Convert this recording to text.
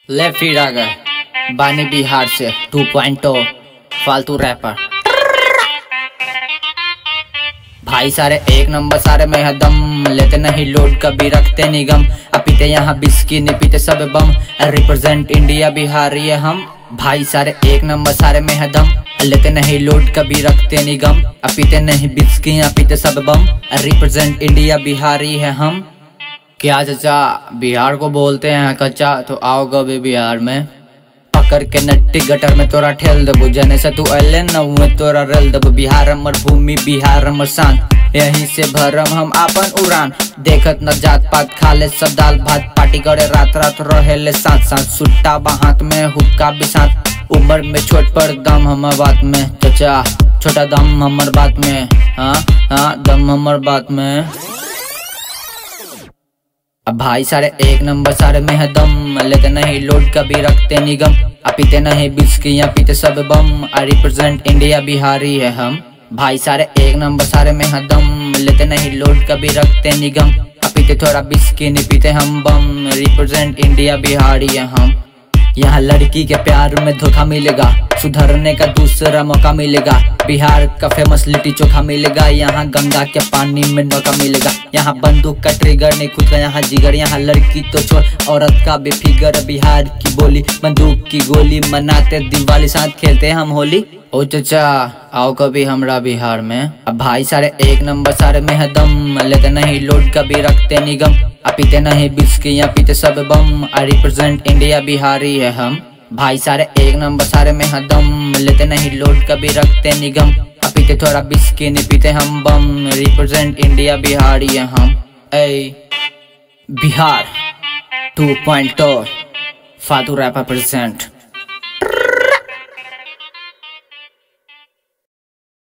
ले फिर आ गए बानी बिहार से 2.0 फालतू रैपर। भाई सारे एक नंबर सारे में है दम, लेते नहीं लोड कभी रखते निगम। अब पीते यहाँ बिस्की नहीं पीते सब बम, रिप्रेजेंट इंडिया बिहारी है हम। भाई सारे एक नंबर सारे में है दम, लेते नहीं लोड कभी रखते निगम। अब पीते नहीं बिस्की यहाँ पीते सब बम, रिप्रेजेंट इंडिया बिहारी है हम। क्या चचा बिहार को बोलते हैं कच्चा, तो आओ कभी बिहार में। पकड़ के नट्टी गटर में तोरा ठेल दबू, जने से तू अले न तोरा रेल दबू। बिहार हमर भूमि बिहार हमर शान, यहीं से भरम हम आपन उड़ान। देखत न जात पात खाले सब दाल भात, पार्टी करे रात रात रहेले साथ साथ। सुट्टा हाथ में हुक्का भी साथ, उम्र में छोट पर दम हमर बात में। चचा छोटा दम हमर बात में, हाँ दम हमर बात में। अब भाई सारे एक नंबर सारे में है दम, लेते नहीं लोड कभी रखते निगम। अब पीते नहीं बिस्की यहाँ पीते सब बम, आई रिप्रेजेंट इंडिया बिहारी है हम। भाई सारे एक नंबर सारे में है दम, लेते नहीं लोड कभी रखते निगम। अब पीते थोड़ा बिस्की नहीं पीते हम बम, रिप्रेजेंट इंडिया बिहारी है हम। यहाँ लड़की के प्यार में धोखा मिलेगा, सुधरने का दूसरा मौका मिलेगा। बिहार का फेमस लिट्टी चोखा मिलेगा, यहाँ गंगा के पानी में नौका मिलेगा। यहाँ बंदूक का ट्रिगर नहीं खुद का यहाँ जिगर, यहाँ लड़की तो छोड़ औरत का भी फिगर। बिहार की बोली बंदूक की गोली, मनाते दिवाली साथ खेलते हम होली। ओ चचा आओ कभी हमरा बिहार में। अब भाई सारे एक नंबर सारे में है दम, लेते नहीं लोड कभी रखते निगम। अब पीते नहीं बिस्की यहाँ पीते सब बम, आई रिप्रेजेंट इंडिया बिहारी है हम। भाई सारे एक नंबर सारे में है दम, लेते नहीं लोड कभी रखते निगम। अब पीते थोड़ा बिस्की नहीं पीते हम बम, रिप्रेजेंट इंडिया बिहारी है हम। बिहार 2.0 फालतू रैपर प्रेजेंट।